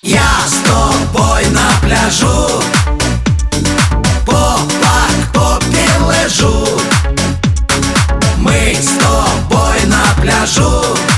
Я з тобою на пляжу, попа к попі лежу. Ми з тобою на пляжу.